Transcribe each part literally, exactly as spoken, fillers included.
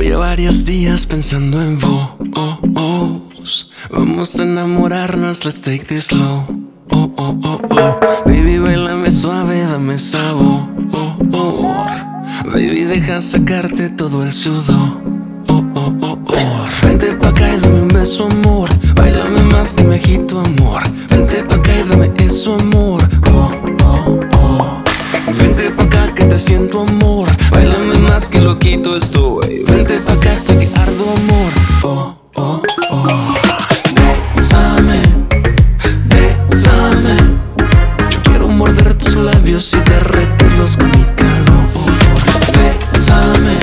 ya varios días pensando en vos. Vamos a enamorarnos, let's take this slow. Oh, oh, oh, oh. Baby, bailame suave, dame sabor. Oh, oh. Baby, deja sacarte todo el sudor. Oh, oh, oh, oh. Vente pa' acá y dame un beso, amor. Bailame más que me agito, amor. Vente pa' acá y dame eso, amor. Oh, oh, oh. Vente pa' acá que te siento, amor. Bailame más que loquito estoy. Vente pa' acá, estoy que ardo, amor. Oh, oh, oh. Bésame, bésame. Yo quiero morder tus labios y derretirlos con mi calor. Bésame,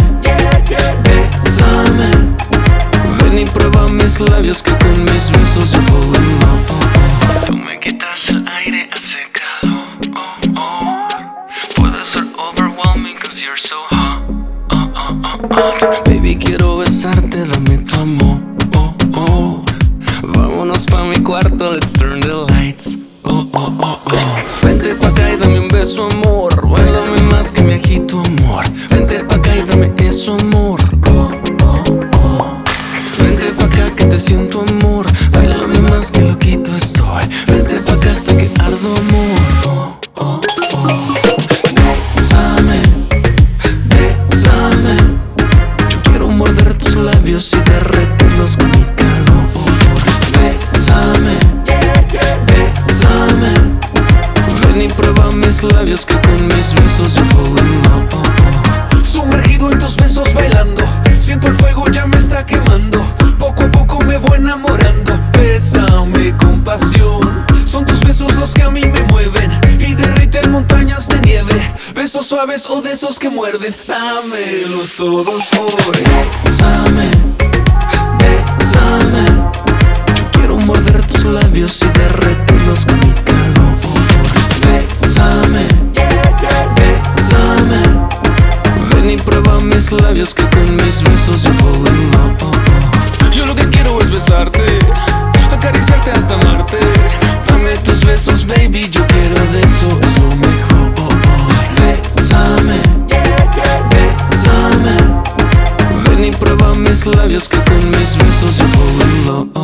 bésame. Ven y prueba mis labios que con mis besos yo fall in love. Tú me quitas el aire, hace calor. Oh, oh. Puede ser overwhelming cause you're so hot. Oh, oh, oh, oh. Baby, quiero besarte, dame tu amor. Oh, oh. Vámonos pa' mi cuarto, let's turn the lights. Oh, oh, oh, oh. Vente pa' acá y dame un beso, amor. Bailame más que me agito, amor. Vente pa' acá y dame eso, amor. Oh, oh, oh. Vente pa' acá que te siento, amor. Bailame más que loquito estoy. Vente pa' acá, estoy que ardo, amor. Oh, oh, oh. Bésame, bésame. Yo quiero morder tus labios y derretirlos con mi calor. Bésame, bésame. Ven y prueba mis labios que con mis besos yo fall in love. Sumergido en tus besos bailando, siento el fuego ya me está quemando. Poco a poco me voy enamorando. Bésame con pasión. Son tus besos los que a mí me mueven y derriten montañas de nieve. Besos suaves o de esos que muerden, dámelos todos hoy. Bésame, bésame. Yo quiero morder tus labios y derretirlos con mi calor. Bésame, bésame. Ven y prueba mis labios que con mis besos yo fall in love. Yo lo que quiero es besarte, acariciarte hasta amarte. Dame tus besos, baby, yo quiero de eso, es lo mejor. Bésame, bésame. Ven y prueba mis labios que con mis besos yo fall in love.